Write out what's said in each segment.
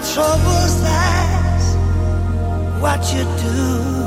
troubles, that's what you do.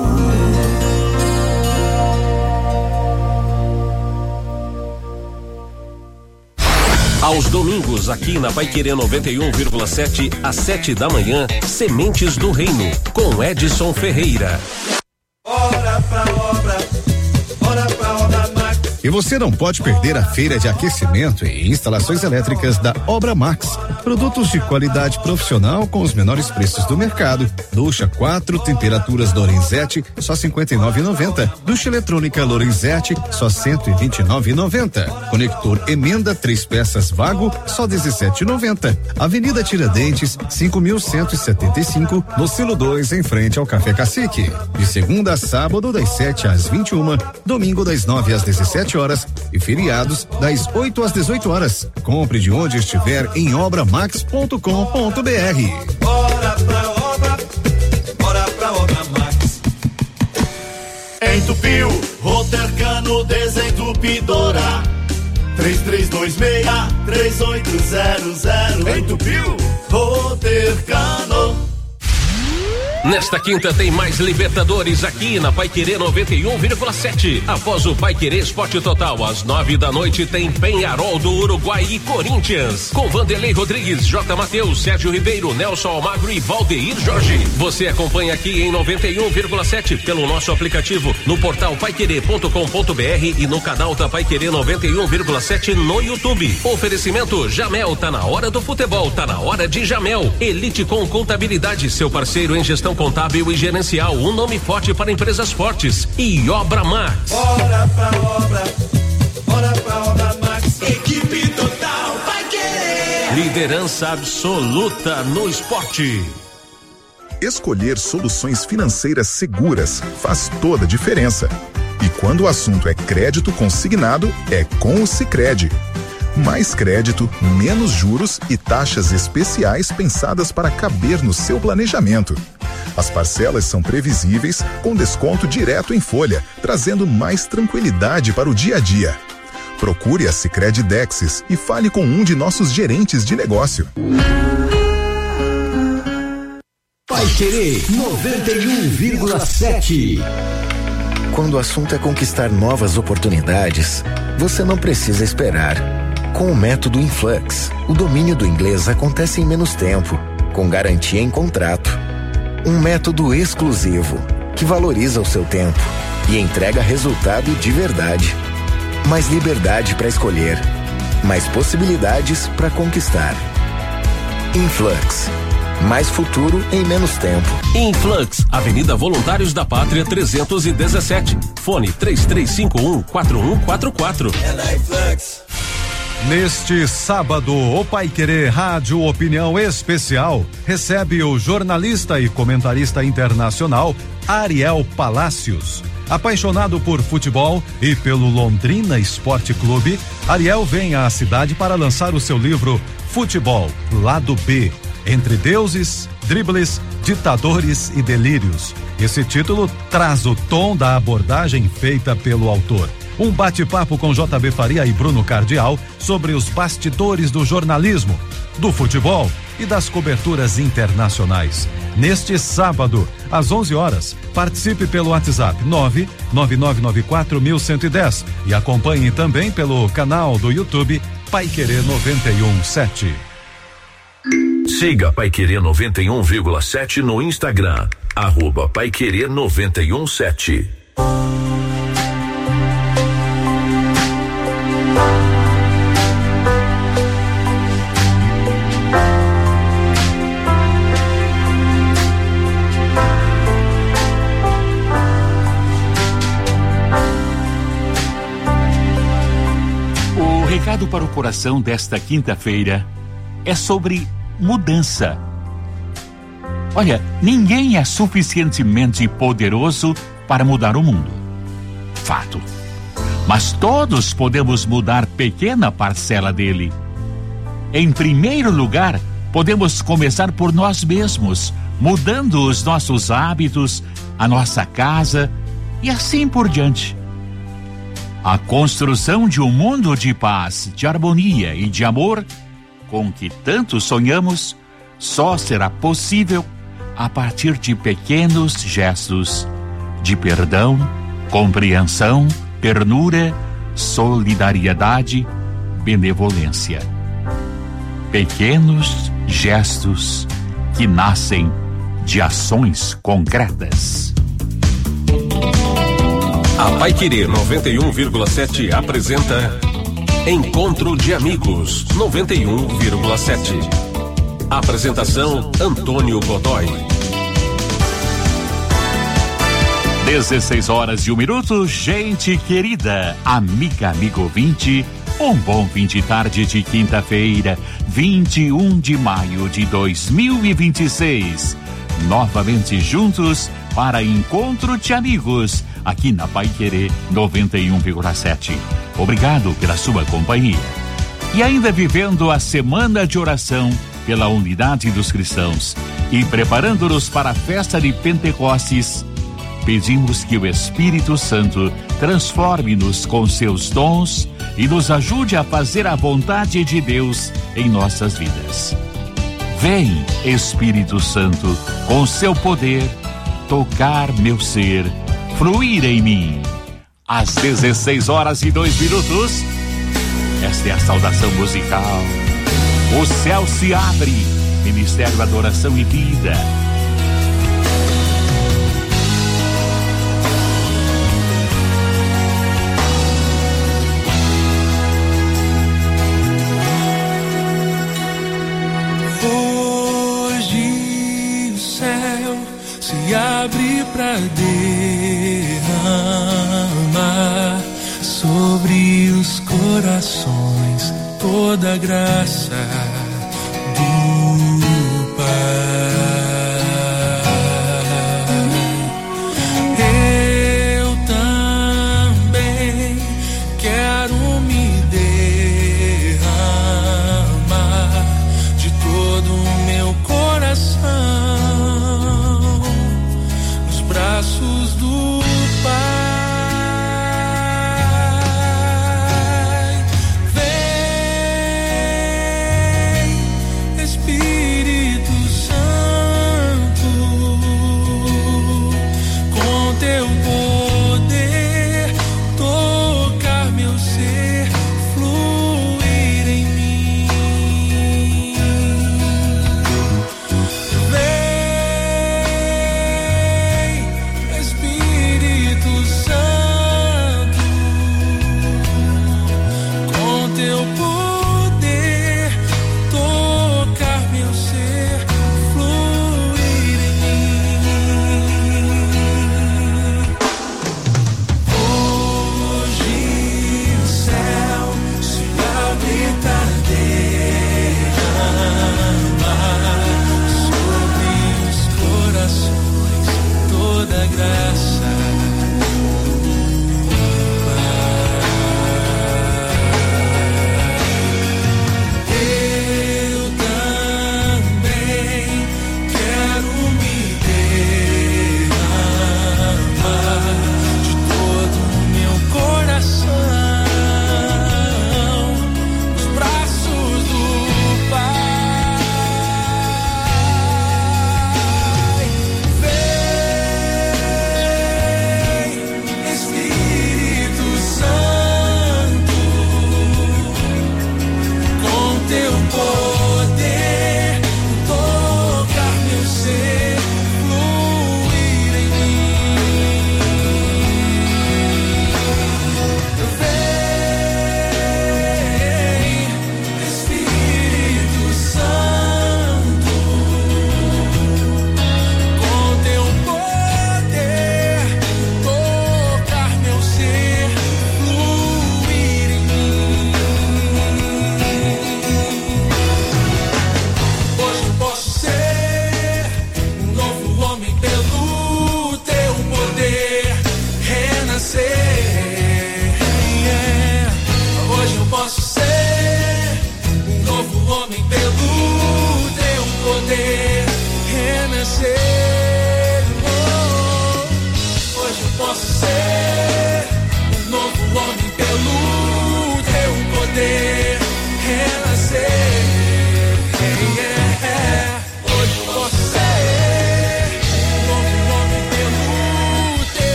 Aos domingos, aqui na Paiquerê 91,7, às 7 da manhã, Sementes do Reino, com Edson Ferreira. Ora pra obra Max. E você não pode perder a feira de aquecimento e instalações elétricas da Obra Max. Produtos de qualidade profissional com os menores preços do mercado. Ducha 4 temperaturas Lorenzetti, só R$ 59,90. Ducha eletrônica Lorenzetti, só R$ 129,90. Conector Emenda 3 peças Vago, só R$ 17,90. Avenida Tiradentes, 5.175, no Silo 2, em frente ao Café Cacique. De segunda a sábado, das 7 às 21, domingo das 9 às 17 horas e feriados das 8 às 18 horas. Compre de onde estiver em obramax.com.br. Bora pra obra Max. Entupiu, Rotercano Desentupidora. 3326-3800. Entupiu, Rotercano. Nesta quinta tem mais Libertadores aqui na Paiquerê 91,7. Após o Paiquerê Esporte Total, às 9 da noite tem Penharol do Uruguai e Corinthians. Com Vanderlei Rodrigues, J. Mateus, Sérgio Ribeiro, Nelson Almagro e Valdeir Jorge. Você acompanha aqui em 91,7 pelo nosso aplicativo, no portal paiquerê.com.br e no canal da Paiquerê 91,7 no YouTube. Oferecimento Jamel, tá na hora do futebol, tá na hora de Jamel. Elite com Contabilidade, seu parceiro em gestão contábil e gerencial, um nome forte para empresas fortes. E Obra Max. Bora pra obra Max. Equipe total vai querer. Liderança absoluta no esporte. Escolher soluções financeiras seguras faz toda a diferença. E quando o assunto é crédito consignado, é com o Sicredi. Mais crédito, menos juros e taxas especiais pensadas para caber no seu planejamento. As parcelas são previsíveis, com desconto direto em folha, trazendo mais tranquilidade para o dia a dia. Procure a Sicredi Dexis e fale com um de nossos gerentes de negócio. Paiquerê 91,7. Quando o assunto é conquistar novas oportunidades, você não precisa esperar. Com o método Influx, o domínio do inglês acontece em menos tempo, com garantia em contrato. Um método exclusivo, que valoriza o seu tempo e entrega resultado de verdade. Mais liberdade para escolher, mais possibilidades para conquistar. Influx, mais futuro em menos tempo. Influx, Avenida Voluntários da Pátria 317. Fone 3351-4144. É na Influx. Neste sábado, o Paiquerê Rádio Opinião Especial recebe o jornalista e comentarista internacional Ariel Palacios. Apaixonado por futebol e pelo Londrina Esporte Clube, Ariel vem à cidade para lançar o seu livro Futebol, Lado B, Entre Deuses, Dribles, Ditadores e Delírios. Esse título traz o tom da abordagem feita pelo autor. Um bate-papo com JB Faria e Bruno Cardial sobre os bastidores do jornalismo, do futebol e das coberturas internacionais. Neste sábado, às 11 horas, participe pelo WhatsApp 999941110 e acompanhe também pelo canal do YouTube Paiquerê 91,7. Siga Paiquerê 91,7 no Instagram, @Paiquerê 91,7. O recado para o coração desta quinta-feira é sobre mudança. Olha, ninguém é suficientemente poderoso para mudar o mundo. Fato. Mas todos podemos mudar pequena parcela dele. Em primeiro lugar, podemos começar por nós mesmos, mudando os nossos hábitos, a nossa casa e assim por diante. A construção de um mundo de paz, de harmonia e de amor, com que tanto sonhamos, só será possível a partir de pequenos gestos de perdão, compreensão, ternura, solidariedade, benevolência. Pequenos gestos que nascem de ações concretas. A Paiquerê 91,7 apresenta Encontro de Amigos 91,7. Apresentação Antônio Godoy. 16h01, gente querida, amiga, amigo ouvinte, um bom fim de tarde de quinta-feira, 21 de maio de 2026. Novamente juntos para Encontro de Amigos, aqui na Paiquerê 91,7. Obrigado pela sua companhia. E ainda vivendo a semana de oração pela unidade dos cristãos e preparando-nos para a festa de Pentecostes, pedimos que o Espírito Santo transforme-nos com seus dons e nos ajude a fazer a vontade de Deus em nossas vidas. Vem, Espírito Santo, com seu poder, tocar meu ser, fluir em mim. Às 16h02, esta é a saudação musical. O céu se abre, Ministério Adoração e Vida. Hoje o céu se abre pra derramar sobre os corações toda a graça do Pai. Eu também quero me derramar de todo o meu coração nos braços do Pai.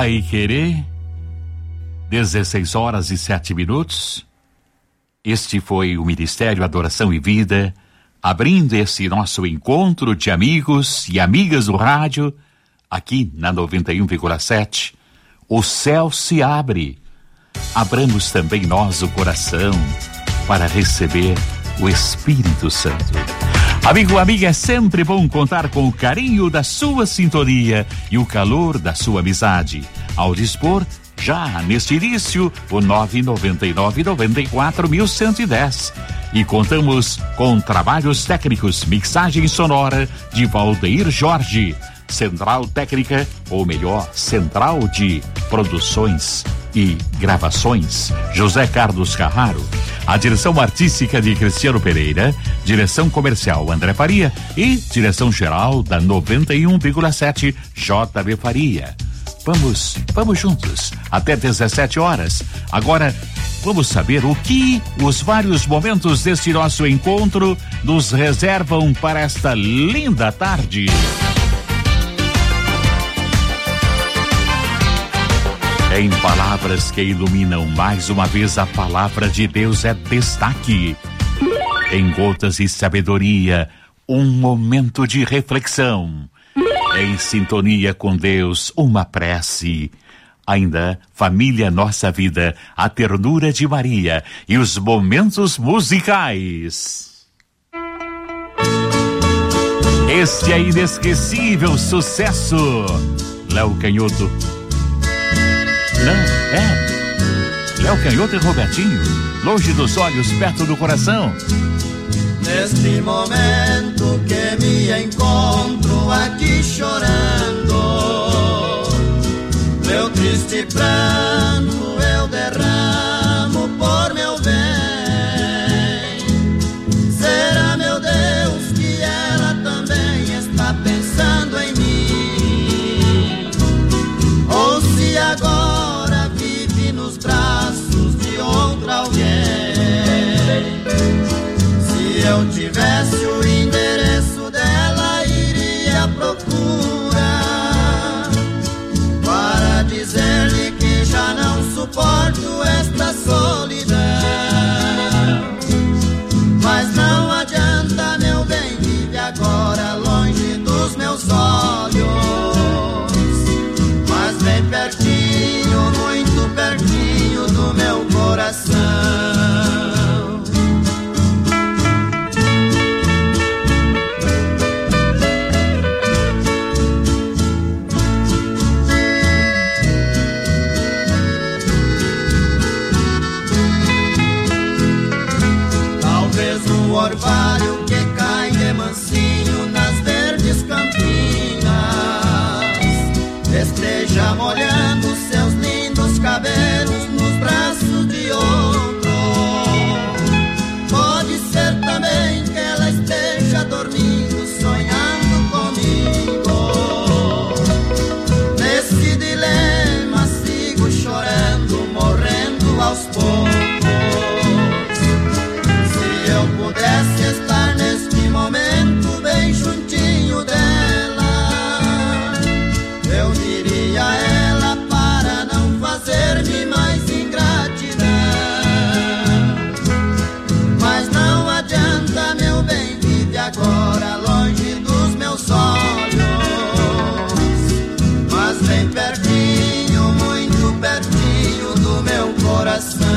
Paiquerê, 16h07. Este foi o Ministério Adoração e Vida, abrindo esse nosso encontro de amigos e amigas do rádio, aqui na 91,7. O céu se abre. Abramos também nós o coração para receber o Espírito Santo. Amigo, amiga, é sempre bom contar com o carinho da sua sintonia e o calor da sua amizade. Ao dispor, já neste início, o 999-94-1110. E contamos com trabalhos técnicos, mixagem sonora de Valdeir Jorge, Central Técnica, ou melhor, Central de Produções e Gravações, José Carlos Carraro. A direção artística de Cristiano Pereira, direção comercial André Faria e direção geral da 91,7 JB Faria. Vamos juntos até 17 horas. Agora vamos saber o que os vários momentos deste nosso encontro nos reservam para esta linda tarde. Em palavras que iluminam mais uma vez, a palavra de Deus é destaque. Em gotas de sabedoria, um momento de reflexão. Em sintonia com Deus, uma prece. Ainda, família Nossa Vida, a ternura de Maria e os momentos musicais. Este é inesquecível sucesso. Léo Canhoto. Léo Canhoto e Robertinho, longe dos olhos, perto do coração. Neste momento que me encontro aqui chorando, meu triste pranto eu derramo por meu bem. Será, meu Deus, que ela também está pensando em mim? Ou se agora vive nos braços de outro alguém? Se eu tivesse o endereço dela, iria procurar para dizer-lhe que já não suporto esta solidão. Mas não adianta, meu bem, vive agora longe dos meus olhos, mas bem pertinho, muito pertinho do meu coração. O orvalho que cai de mansinho nas verdes campinas esteja molhando seus lindos cabelos nos braços de outro. Pode ser também que ela esteja dormindo, sonhando comigo. Nesse dilema sigo chorando, morrendo aos poucos. Eu pudesse estar neste momento bem juntinho dela, eu diria a ela para não fazer-me mais ingratidão. Mas não adianta, meu bem, vive agora longe dos meus olhos, mas bem pertinho, muito pertinho do meu coração.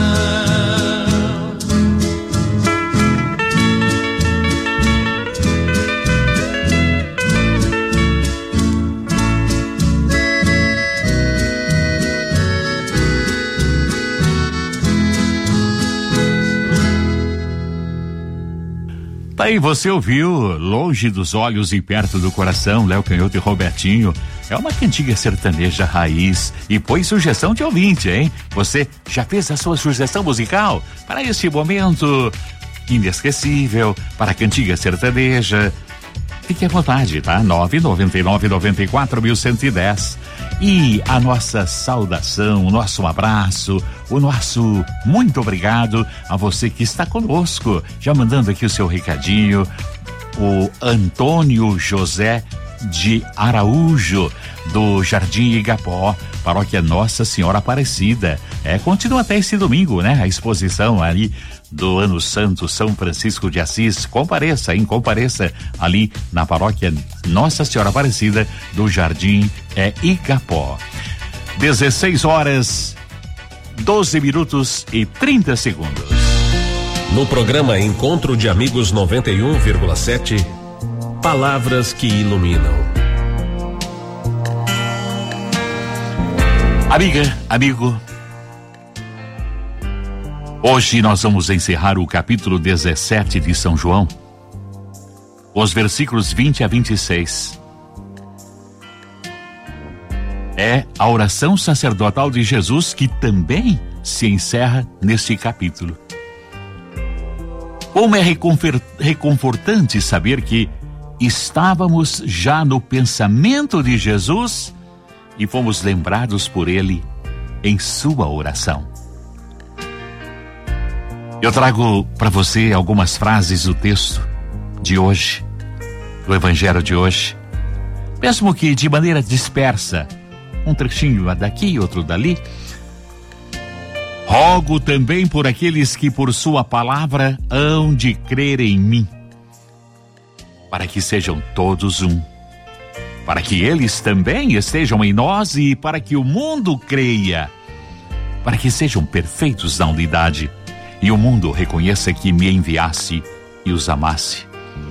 Tá aí, você ouviu Longe dos Olhos e Perto do Coração, Léo Canhoto e Robertinho. É uma cantiga sertaneja raiz e foi sugestão de ouvinte, hein? Você já fez a sua sugestão musical para este momento inesquecível, para a cantiga sertaneja? Fique à vontade, tá? 999-94-1110. E a nossa saudação, o nosso abraço, o nosso muito obrigado a você que está conosco. Já mandando aqui o seu recadinho, o Antônio José de Araújo, do Jardim Igapó, paróquia Nossa Senhora Aparecida. Continua até esse domingo, né? A exposição ali do Ano Santo São Francisco de Assis. Compareça ali na paróquia Nossa Senhora Aparecida do Jardim Igapó. 16 horas, 12 minutos e 30 segundos. No programa Encontro de Amigos 91,7, palavras que iluminam. Amiga, amigo, hoje nós vamos encerrar o capítulo 17 de São João, os versículos 20 a 26. É a oração sacerdotal de Jesus que também se encerra neste capítulo. Como é reconfortante saber que estávamos já no pensamento de Jesus e fomos lembrados por ele em sua oração. Eu trago para você algumas frases do texto de hoje, do Evangelho de hoje, mesmo que de maneira dispersa, um trechinho daqui, outro dali. Rogo também por aqueles que por sua palavra hão de crer em mim, para que sejam todos um, para que eles também estejam em nós e para que o mundo creia, para que sejam perfeitos na unidade e o mundo reconheça que me enviasse e os amasse.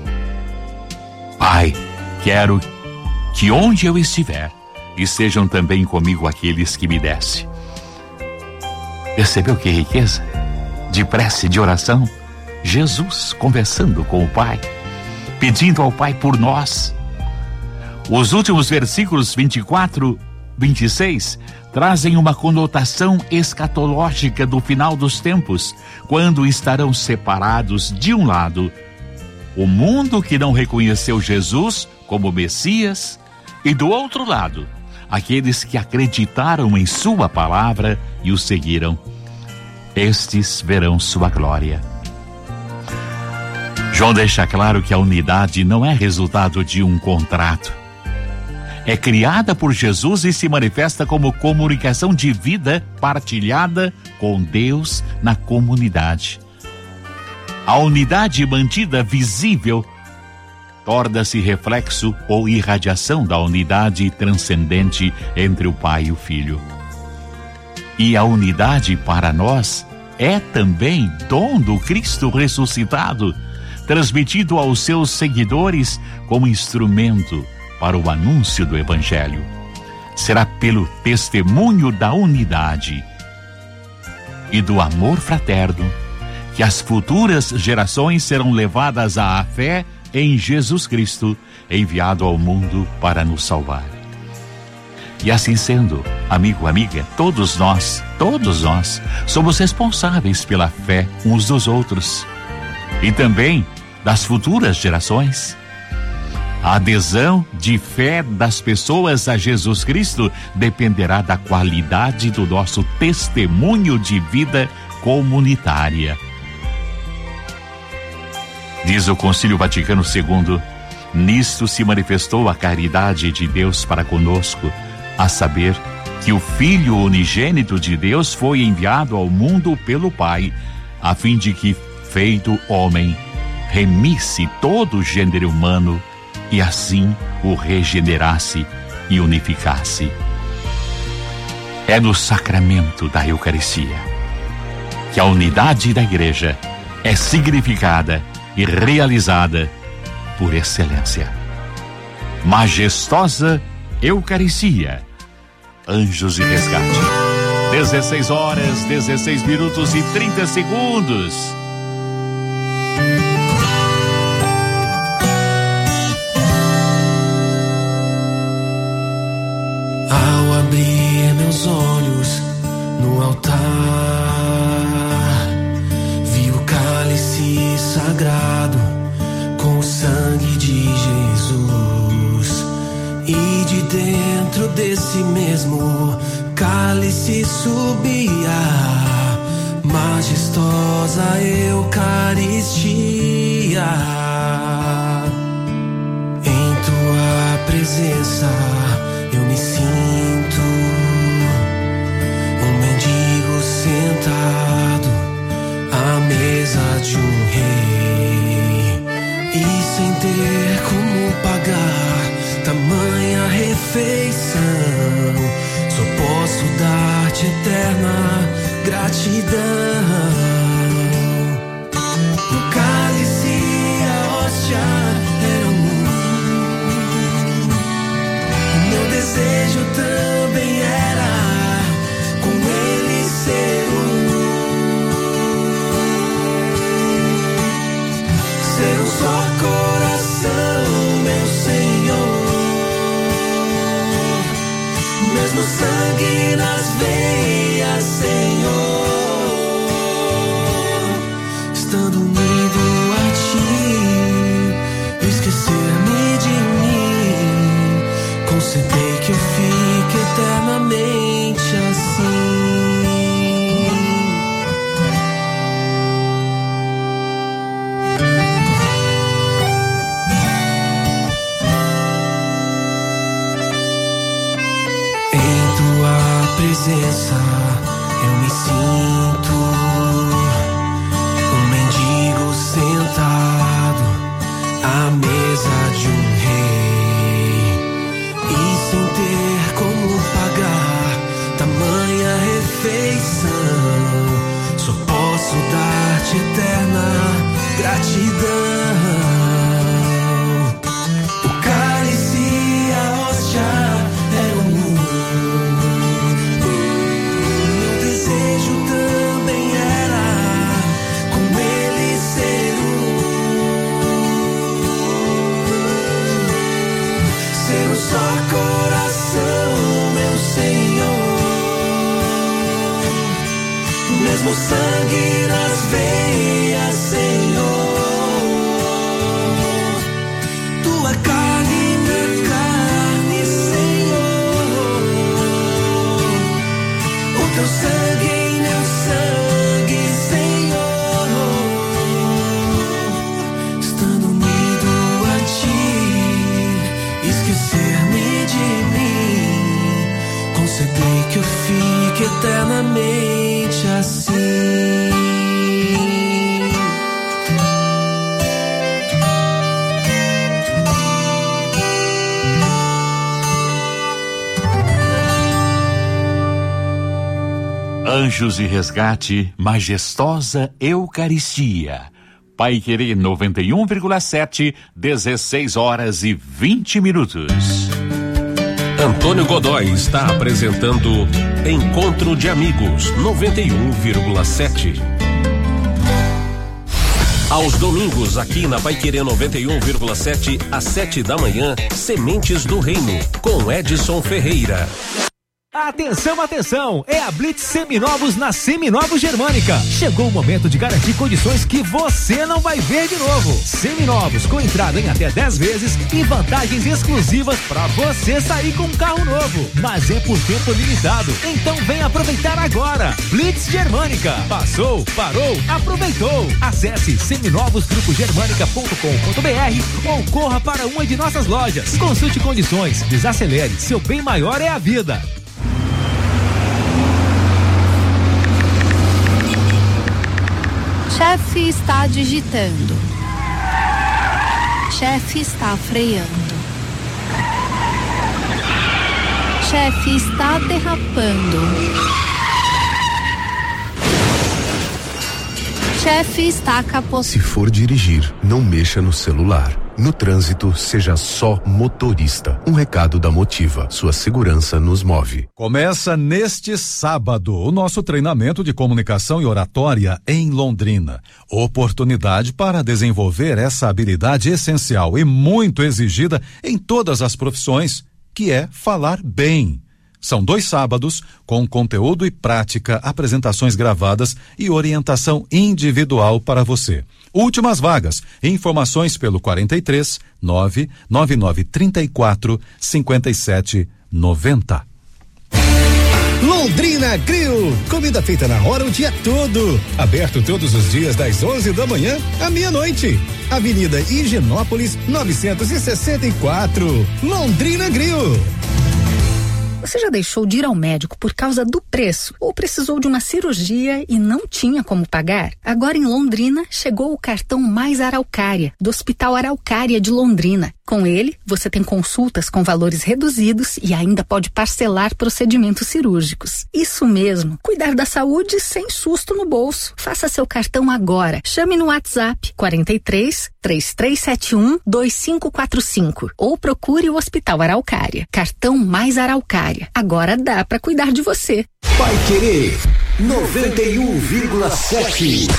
Pai, quero que onde eu estiver estejam também comigo aqueles que me desse. Percebeu que riqueza de prece, de oração? Jesus conversando com o Pai, pedindo ao Pai por nós. Os últimos versículos 24, 26 trazem uma conotação escatológica do final dos tempos, quando estarão separados de um lado o mundo que não reconheceu Jesus como Messias e do outro lado aqueles que acreditaram em sua palavra e o seguiram. Estes verão sua glória. João deixa claro que a unidade não é resultado de um contrato. É criada por Jesus e se manifesta como comunicação de vida partilhada com Deus na comunidade. A unidade mantida visível torna-se reflexo ou irradiação da unidade transcendente entre o Pai e o Filho. E a unidade para nós é também dom do Cristo ressuscitado, transmitido aos seus seguidores como instrumento para o anúncio do Evangelho. Será pelo testemunho da unidade e do amor fraterno que as futuras gerações serão levadas à fé em Jesus Cristo, enviado ao mundo para nos salvar. E assim sendo, amigo, amiga, todos nós somos responsáveis pela fé uns dos outros e também das futuras gerações. A adesão de fé das pessoas a Jesus Cristo dependerá da qualidade do nosso testemunho de vida comunitária. Diz o Concílio Vaticano II, nisto se manifestou a caridade de Deus para conosco, a saber, que o Filho unigênito de Deus foi enviado ao mundo pelo Pai, a fim de que, feito homem, remisse todo o gênero humano e assim o regenerasse e unificasse. É no sacramento da Eucaristia que a unidade da Igreja é significada e realizada por excelência. Majestosa Eucaristia, Anjos de Resgate. 16 horas, 16 minutos e 30 segundos. Ao abrir meus olhos no altar, vi o cálice sagrado com o sangue de Jesus. E de dentro desse mesmo cálice subia majestosa Eucaristia. Em tua presença presença eu me sinto um mendigo sentado à mesa de um rei e sem ter como pagar tamanha refeição, só posso dar-te eterna gratidão. O cálice e a hóstia eram um. O meu desejo também era com ele ser ser um só coração, meu Senhor. Mesmo sangue nas veias, Senhor. Estando unido a ti, esquecer-me de mim, conceder que eu fique eternamente assim. Em tua presença eu me sinto sentado à mesa de um rei e sem ter como pagar tamanha refeição, só posso dar-te eterna gratidão. O cálice e a hóstia eram meu desejo também era com ele ser ser um só coração, meu Senhor. Mesmo sangue nas veias, Senhor. Tua carne, minha carne, Senhor. O teu sangue, meu sangue, Senhor. Estando unido a ti, esquecer-me de mim, conceder que eu fique eternamente assim. Anjos de Resgate, majestosa Eucaristia. Paiquerê 91,7, 16h20. Antônio Godoy está apresentando Encontro de Amigos 91,7. Aos domingos, aqui na Paiquerê 91,7, às 7 da manhã, Sementes do Reino, com Edson Ferreira. Atenção, atenção! É a Blitz Seminovos na Seminovos Germânica. Chegou o momento de garantir condições que você não vai ver de novo. Seminovos com entrada em até 10 vezes e vantagens exclusivas para você sair com um carro novo. Mas é por tempo limitado, então vem aproveitar agora. Blitz Germânica. Passou, parou, aproveitou. Acesse seminovosgrupogermanica.com.br ou corra para uma de nossas lojas. Consulte condições, desacelere, seu bem maior é a vida. Chefe está digitando. Chefe está freando. Chefe está derrapando. Chefe está capotando. Se for dirigir, não mexa no celular. No trânsito, seja só motorista. Um recado da Motiva. Sua segurança nos move. Começa neste sábado o nosso treinamento de comunicação e oratória em Londrina. Oportunidade para desenvolver essa habilidade essencial e muito exigida em todas as profissões, que é falar bem. São 2 sábados com conteúdo e prática, apresentações gravadas e orientação individual para você. Últimas vagas. Informações pelo 43 99934 5790. Londrina Grill, comida feita na hora o dia todo. Aberto todos os dias das 11 da manhã à meia-noite. Avenida Higienópolis 964. Londrina Grill. Você já deixou de ir ao médico por causa do preço ou precisou de uma cirurgia e não tinha como pagar? Agora em Londrina chegou o cartão Mais Araucária, do Hospital Araucária de Londrina. Com ele, você tem consultas com valores reduzidos e ainda pode parcelar procedimentos cirúrgicos. Isso mesmo, cuidar da saúde sem susto no bolso. Faça seu cartão agora. Chame no WhatsApp 43 3371 2545 ou procure o Hospital Araucária. Cartão Mais Araucária. Agora dá pra cuidar de você. Paiquerê 91,7.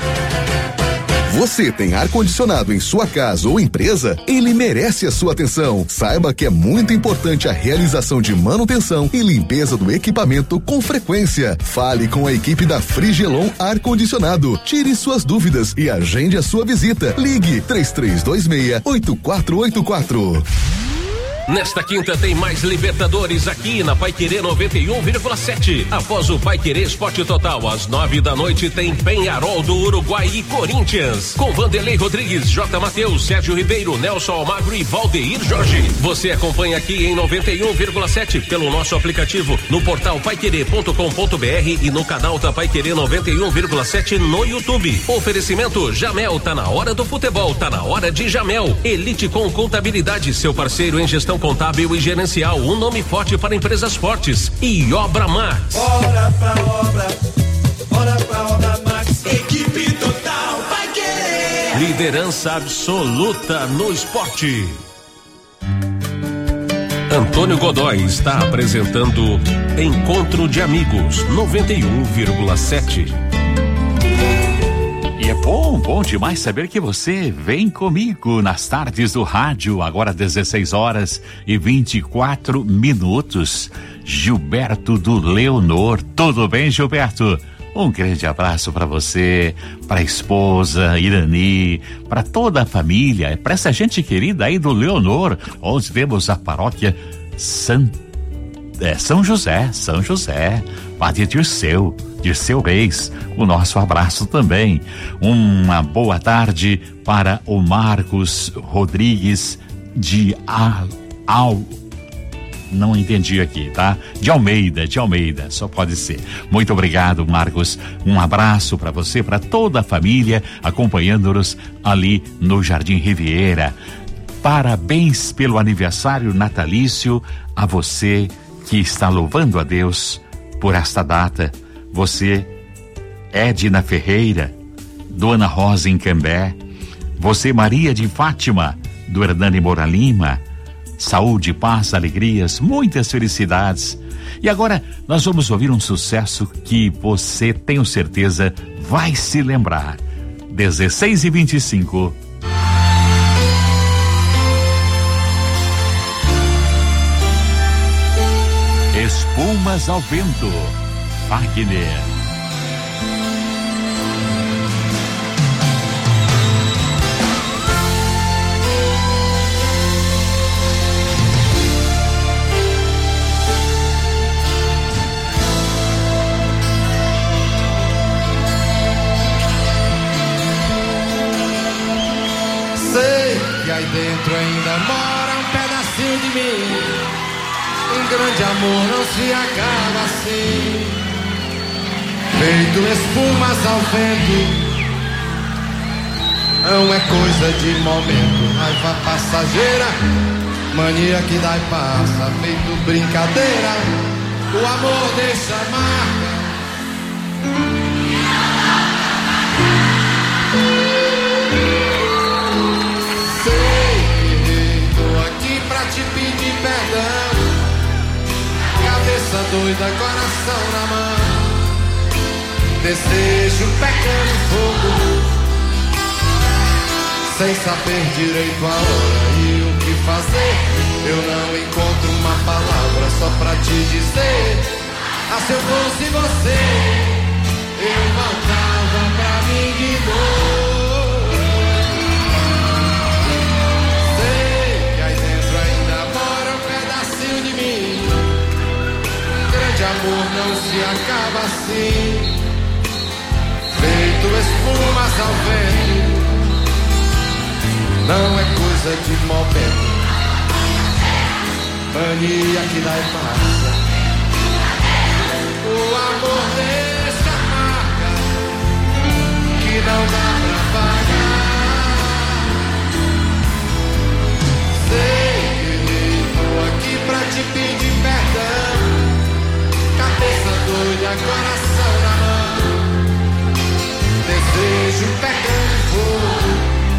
Você tem ar-condicionado em sua casa ou empresa? Ele merece a sua atenção. Saiba que é muito importante a realização de manutenção e limpeza do equipamento com frequência. Fale com a equipe da Frigelon Ar-Condicionado. Tire suas dúvidas e agende a sua visita. Ligue 3326-8484. Nesta quinta tem mais Libertadores aqui na Paiquerê 91,7. Após o Paiquerê Esporte Total, às 9 da noite tem Penharol do Uruguai e Corinthians. Com Vanderlei Rodrigues, J. Mateus, Sérgio Ribeiro, Nelson Almagro e Valdeir Jorge. Você acompanha aqui em 91,7 pelo nosso aplicativo, no portal paiquerê.com.br e no canal da Paiquerê 91,7 no YouTube. Oferecimento Jamel, tá na hora do futebol, tá na hora de Jamel. Elite com Contabilidade, seu parceiro em gestão contábil e gerencial, um nome forte para empresas fortes. E Obra Max. Bora pra Obra Max, equipe total vai querer. Liderança absoluta no esporte. Antônio Godoy está apresentando Encontro de Amigos 91,7. E é bom demais saber que você vem comigo nas tardes do rádio, agora 16h24. Gilberto do Leonor. Tudo bem, Gilberto? Um grande abraço para você, para a esposa Irani, para toda a família, para essa gente querida aí do Leonor, onde temos a paróquia São José, Padre Dirceu Reis, o nosso abraço também. Uma boa tarde para o Marcos Rodrigues de não entendi aqui, tá? De Almeida, só pode ser. Muito obrigado, Marcos. Um abraço para você, para toda a família, acompanhando-nos ali no Jardim Riviera. Parabéns pelo aniversário natalício a você que está louvando a Deus por esta data. Você, Edna Ferreira, Dona Rosa em Cambé, você, Maria de Fátima, do Hernani Moura Lima. Saúde, paz, alegrias, muitas felicidades. E agora nós vamos ouvir um sucesso que você, tenho certeza, vai se lembrar. 16h25. Espumas ao vento. Wagner. Sei que aí dentro ainda mora um pedacinho de mim. Um grande amor não se acaba assim, feito espumas ao vento. Não é coisa de momento, raiva passageira, mania que dá e passa, feito brincadeira. O amor deixa marca. Sei que tô aqui pra te pedir perdão. Cabeça doida, coração na mão, desejo pegando fogo, sem saber direito a hora e o que fazer. Eu não encontro uma palavra só pra te dizer. Ah, se eu fosse você, eu voltava pra mim de novo. Sei que aí dentro ainda mora um pedacinho de mim. Grande amor não ao vento, não é coisa de momento. Mania que dá e passa, o amor deixa marca que não dá pra pagar. Sei que estou aqui pra te pedir perdão, cabeça doida, coração na mão, desejo pegando fogo,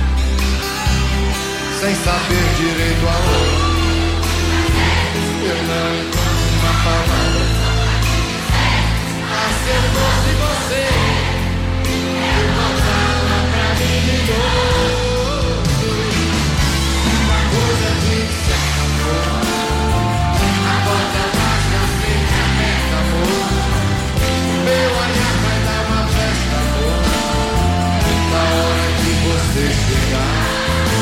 sem saber direito aonde. Eu não encontro uma palavra, mas se eu fosse você, eu voltava pra mim de novo. Uma coisa de que se acabou, a porta baixa sempre aberta, amor. O meu olhar vai dar uma festa, amor, na hora que você chegar.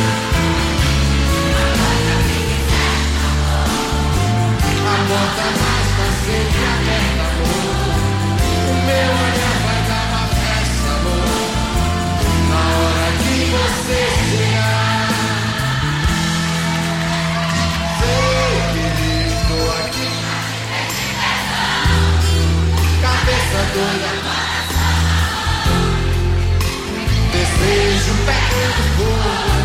A porta mais tá sempre aberta, amor. O meu olhar vai dar uma festa, amor, na hora que você chegar. Sei que estou aqui, cabeça doida, desejo pegando fogo,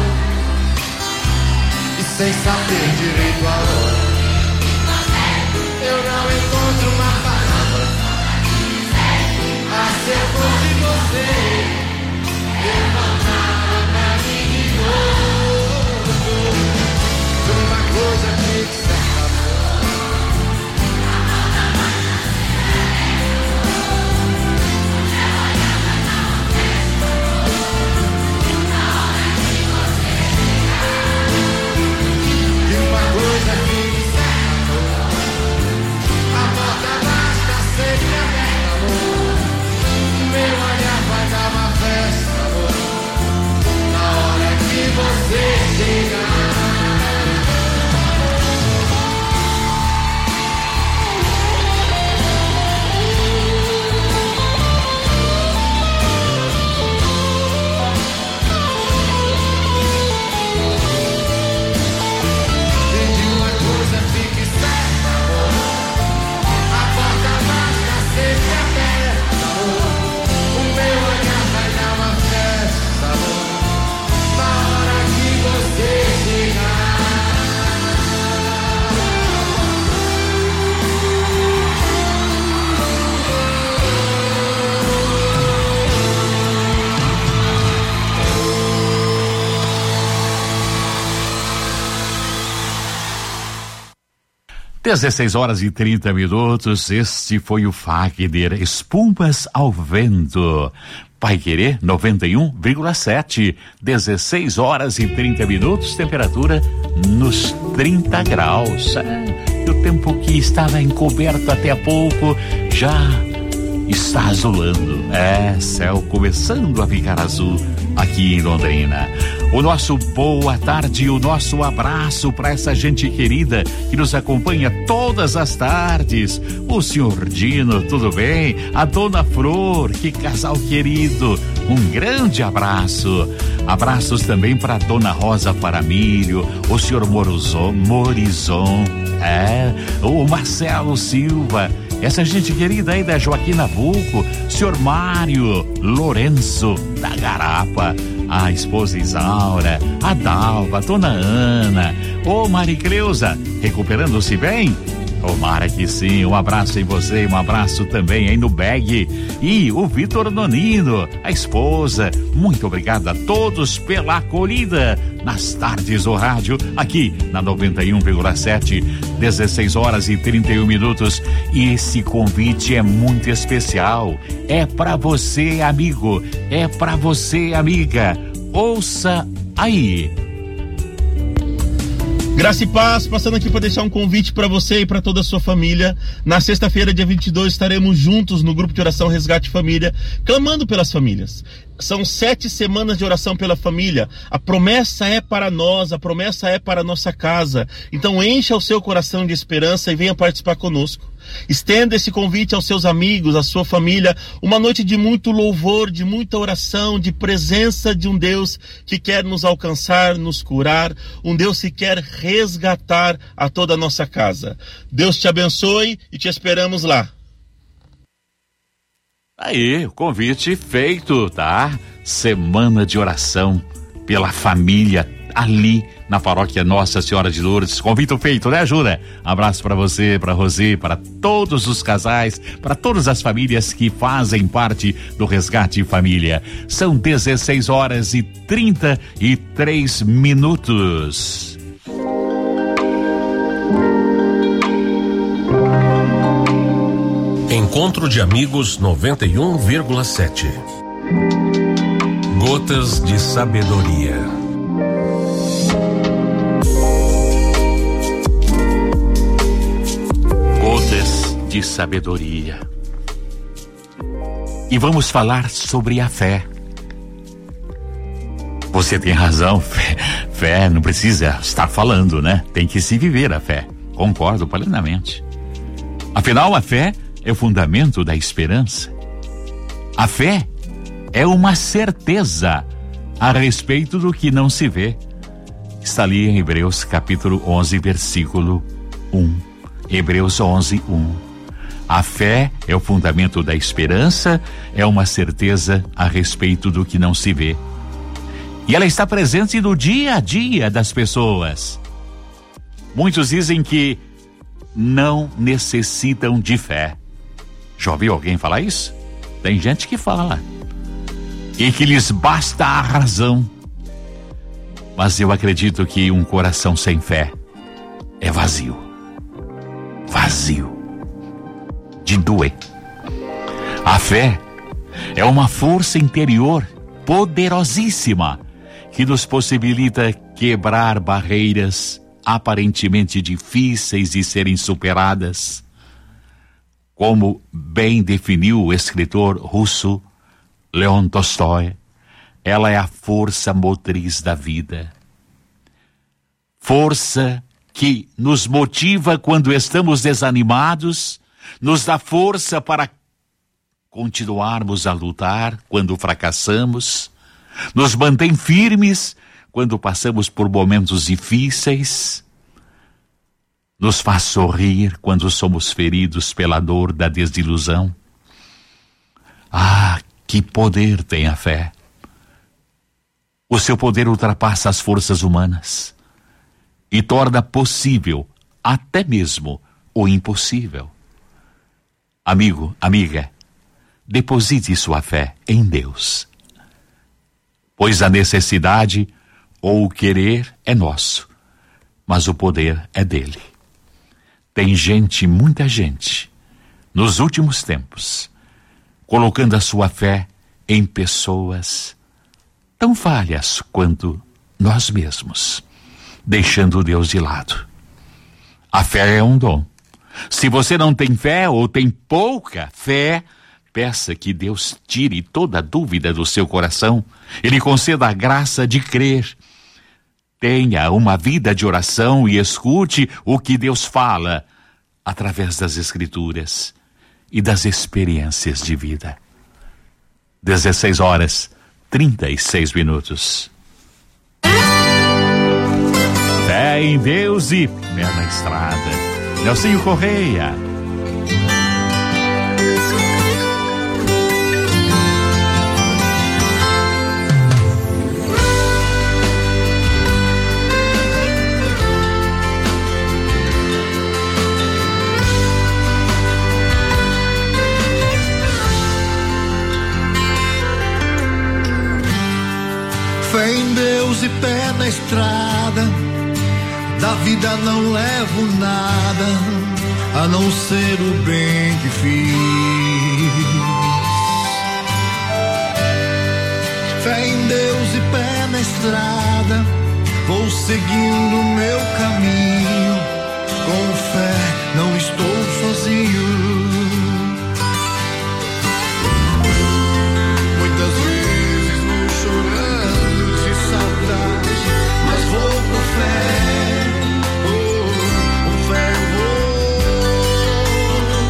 e sem saber direito a hora. Eu não encontro uma palavra, mas se eu fosse você, eu voltava pra mim de novo. Uma coisa que se acabou, e uma coisa que se acabou, a porta basta sempre aberta, amor. O meu olhar vai dar uma festa, amor, na hora que você chegar. E de uma coisa fique certa, amor, a porta basta sempre aberta, amor. O meu olhar vai dar uma festa, amor, na hora que você chegar. Às 16h30, este foi o Fagner, Espumas ao Vento. Paiquerê 91,7, 16h30, temperatura nos 30 graus. O tempo que estava encoberto até há pouco já está azulando. Céu começando a ficar azul aqui em Londrina. O nosso boa tarde, o nosso abraço para essa gente querida que nos acompanha todas as tardes. O senhor Dino, tudo bem? A dona Flor, que casal querido. Um grande abraço. Abraços também para a dona Rosa Paramilho, o senhor Morizon, o Marcelo Silva. Essa gente querida aí da Joaquim Nabuco, senhor Mário Lourenço da Garapa, a esposa Isaura, a Dalva, a dona Ana, ô Maricleusa, recuperando-se bem? Tomara que sim, um abraço em você, um abraço também aí no Beg. E o Vitor Nonino, a esposa, muito obrigado a todos pela acolhida nas tardes do rádio, aqui na 91,7, 16h31. E esse convite é muito especial, é pra você, amigo, é pra você, amiga, ouça aí. Graça e paz, passando aqui para deixar um convite para você e para toda a sua família. Na sexta-feira, dia 22, estaremos juntos no grupo de oração Resgate Família, clamando pelas famílias. São 7 semanas de oração pela família. A promessa é para nós, a promessa é para a nossa casa. Então encha o seu coração de esperança e venha participar conosco. Estenda esse convite aos seus amigos, à sua família, uma noite de muito louvor, de muita oração, de presença de um Deus que quer nos alcançar, nos curar, um Deus que quer resgatar a toda a nossa casa. Deus te abençoe e te esperamos lá. Aí, o convite feito, tá? Semana de oração pela família ali na paróquia Nossa Senhora de Lourdes. Convite feito, né, Jura? Abraço para você, para Rosê, para todos os casais, para todas as famílias que fazem parte do Resgate Família. São 16h33. Encontro de Amigos 91,7. Gotas de Sabedoria. Gotas de Sabedoria. E vamos falar sobre a fé. Você tem razão, fé não precisa estar falando, né? Tem que se viver a fé. Concordo plenamente. Afinal, a fé é o fundamento da esperança. A fé é uma certeza a respeito do que não se vê. Está ali em Hebreus capítulo 11, versículo 1. Hebreus 11, 1. A fé é o fundamento da esperança, é uma certeza a respeito do que não se vê. E ela está presente no dia a dia das pessoas. Muitos dizem que não necessitam de fé. Já ouviu alguém falar isso? Tem gente que fala. E que lhes basta a razão. Mas eu acredito que um coração sem fé é vazio. Vazio. De doer. A fé é uma força interior poderosíssima que nos possibilita quebrar barreiras aparentemente difíceis de serem superadas. Como bem definiu o escritor russo Leon Tolstói, ela é a força motriz da vida. Força que nos motiva quando estamos desanimados, nos dá força para continuarmos a lutar quando fracassamos, nos mantém firmes quando passamos por momentos difíceis, nos faz sorrir quando somos feridos pela dor da desilusão. Ah, que poder tem a fé! O seu poder ultrapassa as forças humanas e torna possível até mesmo o impossível. Amigo, amiga, deposite sua fé em Deus, pois a necessidade ou o querer é nosso, mas o poder é dele. Tem gente, muita gente, nos últimos tempos, colocando a sua fé em pessoas tão falhas quanto nós mesmos, deixando Deus de lado. A fé é um dom. Se você não tem fé ou tem pouca fé, peça que Deus tire toda dúvida do seu coração. Ele conceda a graça de crer. Tenha uma vida de oração e escute o que Deus fala através das Escrituras e das experiências de vida. 16h36. Fé em Deus e pé na estrada. Nelsinho Correia. Fé em Deus e pé na estrada, da vida não levo nada, a não ser o bem que fiz. Fé em Deus e pé na estrada, vou seguindo o meu caminho, com fé não estou sozinho. Muitas vezes vou chorando de saudade, mas vou com fé, com fé eu vou.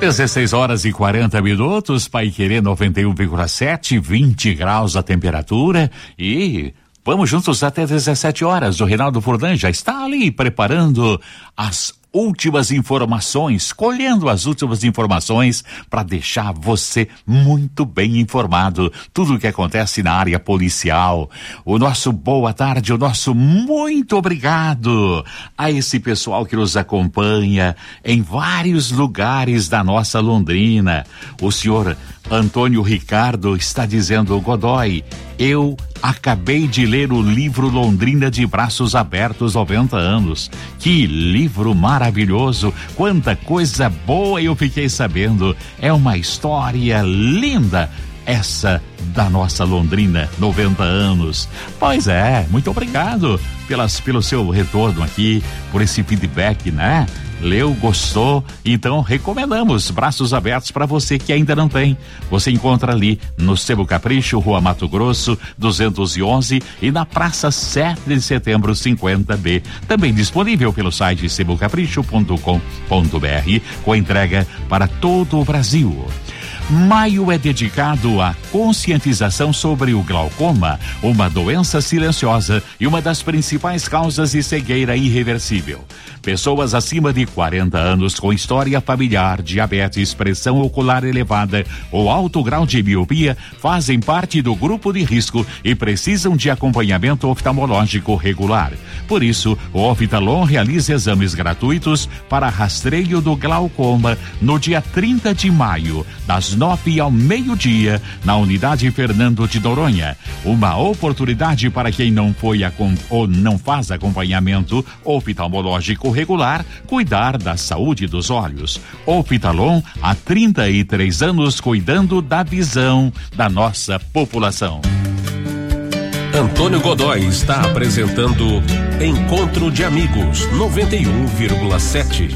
16h40, Paiquerê 91,7, 20 graus a temperatura e vamos juntos até 17 horas. O Reinaldo Furlan já está ali preparando as últimas informações, colhendo as últimas informações para deixar você muito bem informado. Tudo o que acontece na área policial. O nosso boa tarde, o nosso muito obrigado a esse pessoal que nos acompanha em vários lugares da nossa Londrina. O senhor Antônio Ricardo está dizendo: Godoy, eu acabei de ler o livro Londrina de Braços Abertos, 90 anos. Que livro maravilhoso, quanta coisa boa eu fiquei sabendo. É uma história linda essa da nossa Londrina, 90 anos. Pois é, muito obrigado pelo seu retorno aqui, por esse feedback, né? Leu, gostou? Então recomendamos Braços Abertos para você que ainda não tem. Você encontra ali no Sebo Capricho, Rua Mato Grosso, 211 e na Praça 7 de Setembro, 50B. Também disponível pelo site sebocapricho.com.br, com entrega para todo o Brasil. Maio é dedicado à conscientização sobre o glaucoma, uma doença silenciosa e uma das principais causas de cegueira irreversível. Pessoas acima de 40 anos com história familiar, diabetes, pressão ocular elevada ou alto grau de miopia fazem parte do grupo de risco e precisam de acompanhamento oftalmológico regular. Por isso, o Oftalon realiza exames gratuitos para rastreio do glaucoma no dia 30 de maio, das 9 ao meio-dia, na unidade Fernando de Noronha. Uma oportunidade para quem não foi ou não faz acompanhamento oftalmológico regular, cuidar da saúde dos olhos. Oftalon, há 33 anos cuidando da visão da nossa população. Antônio Godoy está apresentando Encontro de Amigos 91,7.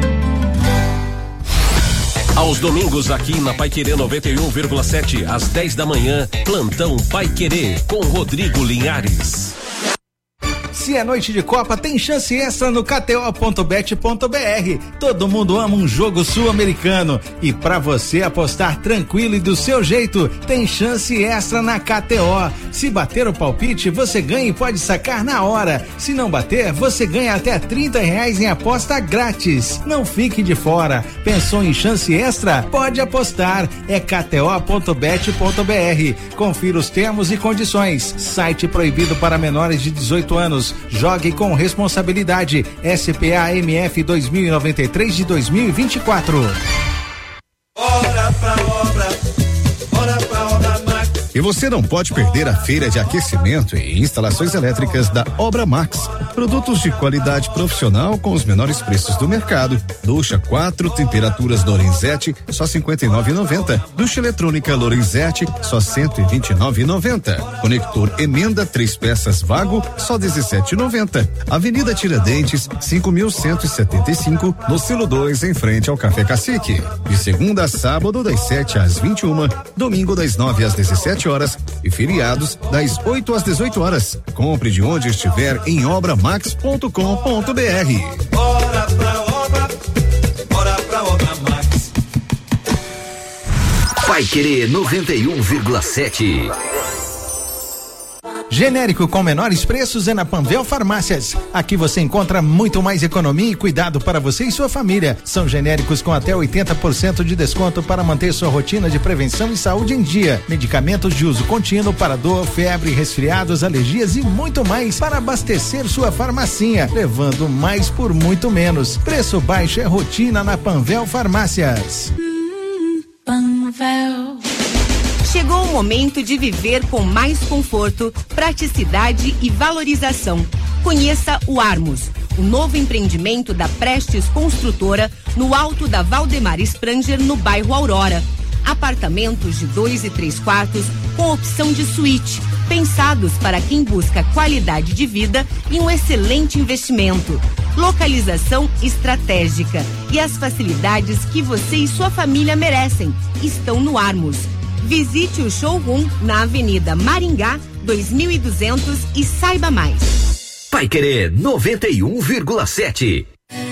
Aos domingos aqui na Paiquerê 91,7, às 10 da manhã, Plantão Paiquerê com Rodrigo Linhares. Se é noite de Copa, tem chance extra no kto.bet.br. Todo mundo ama um jogo sul-americano. E pra você apostar tranquilo e do seu jeito, tem chance extra na KTO. Se bater o palpite, você ganha e pode sacar na hora. Se não bater, você ganha até R$30 em aposta grátis. Não fique de fora. Pensou em chance extra? Pode apostar. É kto.bet.br. Confira os termos e condições. Site proibido para menores de 18 anos. Jogue com responsabilidade. SPA-MF 2093 de 2024. Bora pra obra, bora pra obra Max. E você não pode perder a feira de aquecimento e instalações elétricas da Obra Max. Produtos de qualidade profissional com os menores preços do mercado. Ducha 4 temperaturas Lorenzetti, só R$59,90. Ducha eletrônica Lorenzetti, só R$129,90. Conector Emenda 3 peças Vago, só R$17,90. Avenida Tiradentes, 5.175, no Silo 2, em frente ao Café Cacique. De segunda a sábado, das 7 às 21, domingo das 9 às 17 horas e feriados das 8 às 18 horas. Compre de onde estiver em obramax.com.br. Bora pra obra, bora pra obra Max. Paiquerê 91,7. Genérico com menores preços é na Panvel Farmácias. Aqui você encontra muito mais economia e cuidado para você e sua família. São genéricos com até 80% de desconto para manter sua rotina de prevenção e saúde em dia. Medicamentos de uso contínuo para dor, febre, resfriados, alergias e muito mais para abastecer sua farmacinha, levando mais por muito menos. Preço baixo é rotina na Panvel Farmácias. Panvel. Chegou o momento de viver com mais conforto, praticidade e valorização. Conheça o Armos, o novo empreendimento da Prestes Construtora no alto da Valdemar Spranger, no bairro Aurora. Apartamentos de 2 e 3 quartos com opção de suíte, pensados para quem busca qualidade de vida e um excelente investimento. Localização estratégica e as facilidades que você e sua família merecem estão no Armos. Visite o showroom na Avenida Maringá 2200 e saiba mais. Paiquerê 91,7.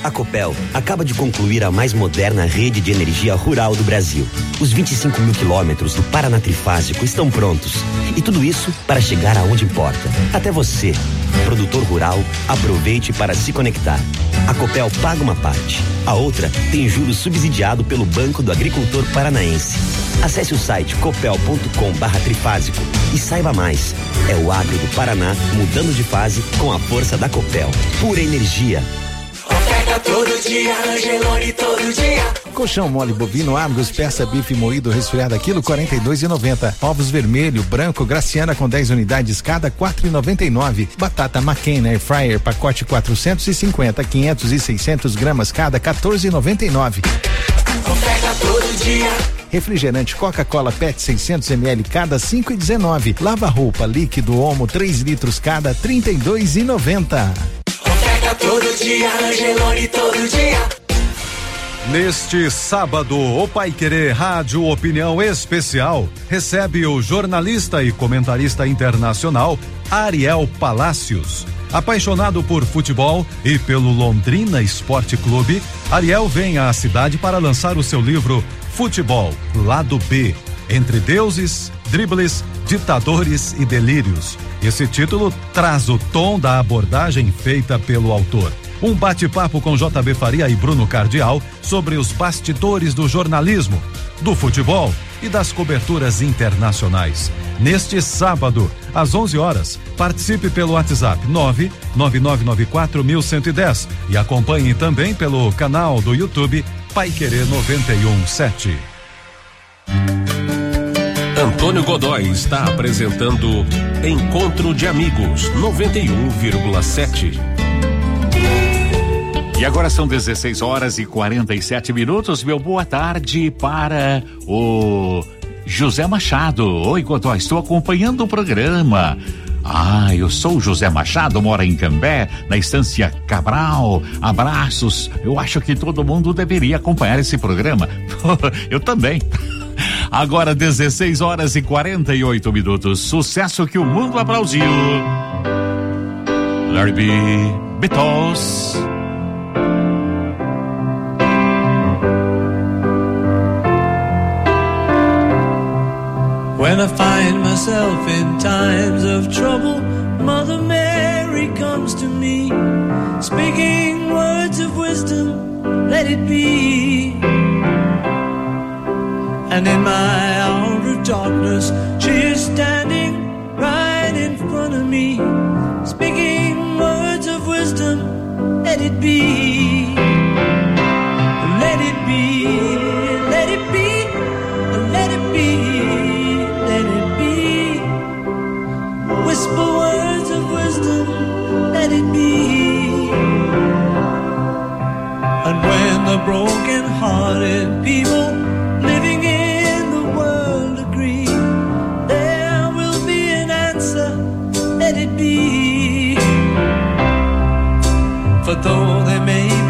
A Copel acaba de concluir a mais moderna rede de energia rural do Brasil. Os 25 mil quilômetros do Paraná Trifásico estão prontos. E tudo isso para chegar aonde importa. Até você, produtor rural, aproveite para se conectar. A Copel paga uma parte. A outra tem juros subsidiado pelo Banco do Agricultor Paranaense. Acesse o site copel.com/trifásico e saiba mais. É o agro do Paraná mudando de fase com a força da Copel. Pura energia. Oferta todo dia, Angelone todo dia. Colchão mole bovino Argos, peça bife moído resfriado quilo 42,90. Ovos vermelho, branco, Graciana com 10 unidades cada 4,99. Batata McCain Air Fryer pacote 450, 500 e 600 gramas cada 14,99. Oferta todo dia. Refrigerante Coca-Cola PET 600 ml cada 5,19. Lava roupa líquido Omo 3 litros cada 32,90. Oferta todo dia, Angelone todo dia. Neste sábado, o Paiquerê Rádio Opinião Especial recebe o jornalista e comentarista internacional Ariel Palácios. Apaixonado por futebol e pelo Londrina Esporte Clube, Ariel vem à cidade para lançar o seu livro Futebol, Lado B, Entre Deuses, Dribles, Ditadores e Delírios. Esse título traz o tom da abordagem feita pelo autor. Um bate-papo com JB Faria e Bruno Cardial sobre os bastidores do jornalismo, do futebol e das coberturas internacionais. Neste sábado, às 11 horas, participe pelo WhatsApp 999941110 e acompanhe também pelo canal do YouTube Paiquerê 91.7. Antônio Godoy está apresentando Encontro de Amigos 91,7. E agora são 16 horas e 47 minutos. Meu boa tarde para o José Machado. Oi, Godoy, estou acompanhando o programa. Eu sou o José Machado, moro em Cambé, na Estância Cabral. Abraços. Eu acho que todo mundo deveria acompanhar esse programa. Eu também. Agora 16 horas e 48 minutos. Sucesso que o mundo aplaudiu. Larry B. Beatles. When I find myself in times of trouble, Mother Mary comes to me, speaking words of wisdom, let it be. And in my hour of darkness, she is standing right in front of me, speaking words of wisdom, let it be. Let it be, let it be, let it be. Whisper words of wisdom, let it be. And when the broken-hearted people living in the world agree, there will be an answer, let it be. For though there may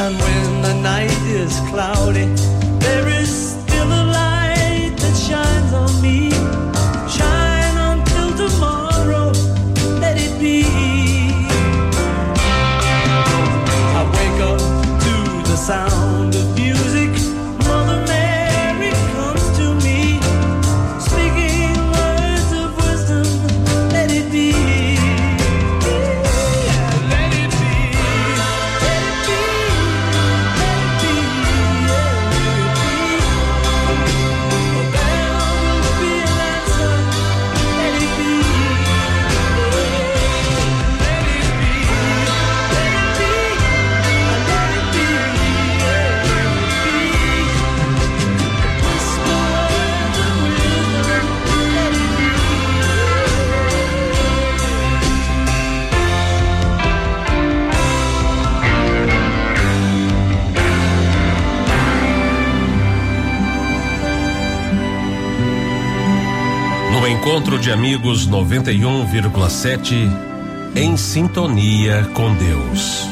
And when the night is cloudy, there is still a light that shines on me. Shine until tomorrow, let it be. I wake up to the sound of music. Mother Mary comes to me, speaking words of wisdom, let it be. Encontro de Amigos 91,7 em sintonia com Deus.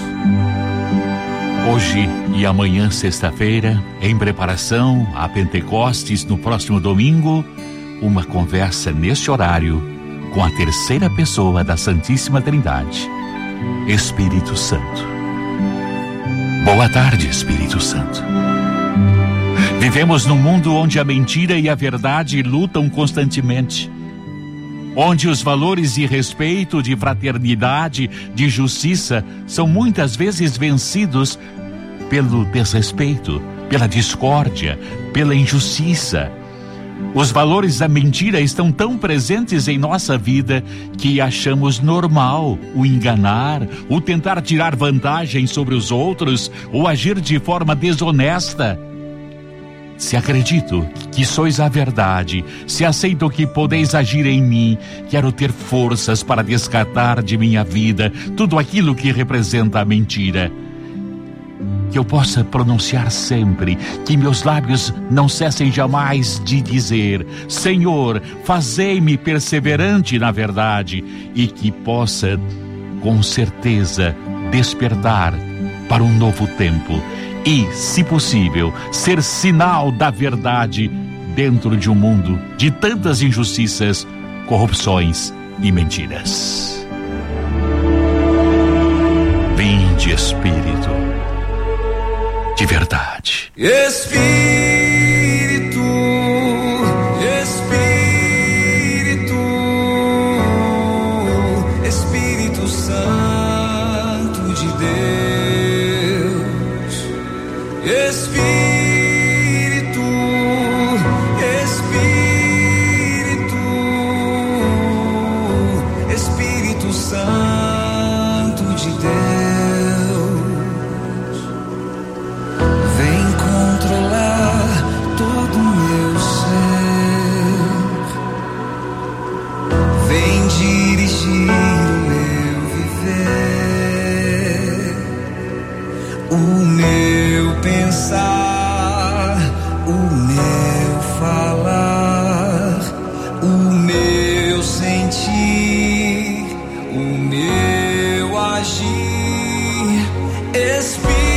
Hoje e amanhã, sexta-feira, em preparação a Pentecostes no próximo domingo, uma conversa neste horário com a terceira pessoa da Santíssima Trindade, Espírito Santo. Boa tarde, Espírito Santo. Vivemos num mundo onde a mentira e a verdade lutam constantemente, onde os valores de respeito, de fraternidade, de justiça são muitas vezes vencidos pelo desrespeito, pela discórdia, pela injustiça. Os valores da mentira estão tão presentes em nossa vida que achamos normal o enganar, o tentar tirar vantagem sobre os outros, ou agir de forma desonesta. Se acredito que sois a verdade, se aceito que podeis agir em mim, quero ter forças para descartar de minha vida tudo aquilo que representa a mentira. Que eu possa pronunciar sempre, que meus lábios não cessem jamais de dizer: Senhor, fazei-me perseverante na verdade, e que possa, com certeza, despertar para um novo tempo. E, se possível, ser sinal da verdade dentro de um mundo de tantas injustiças, corrupções e mentiras. Vinde, Espírito de verdade. Espírito, Espírito Santo de Deus. Espírito, Espírito Santo de Deus, vem controlar todo o meu ser, vem dirigir o meu viver, o meu pensar, o meu falar, o meu sentir, o meu agir. Espírito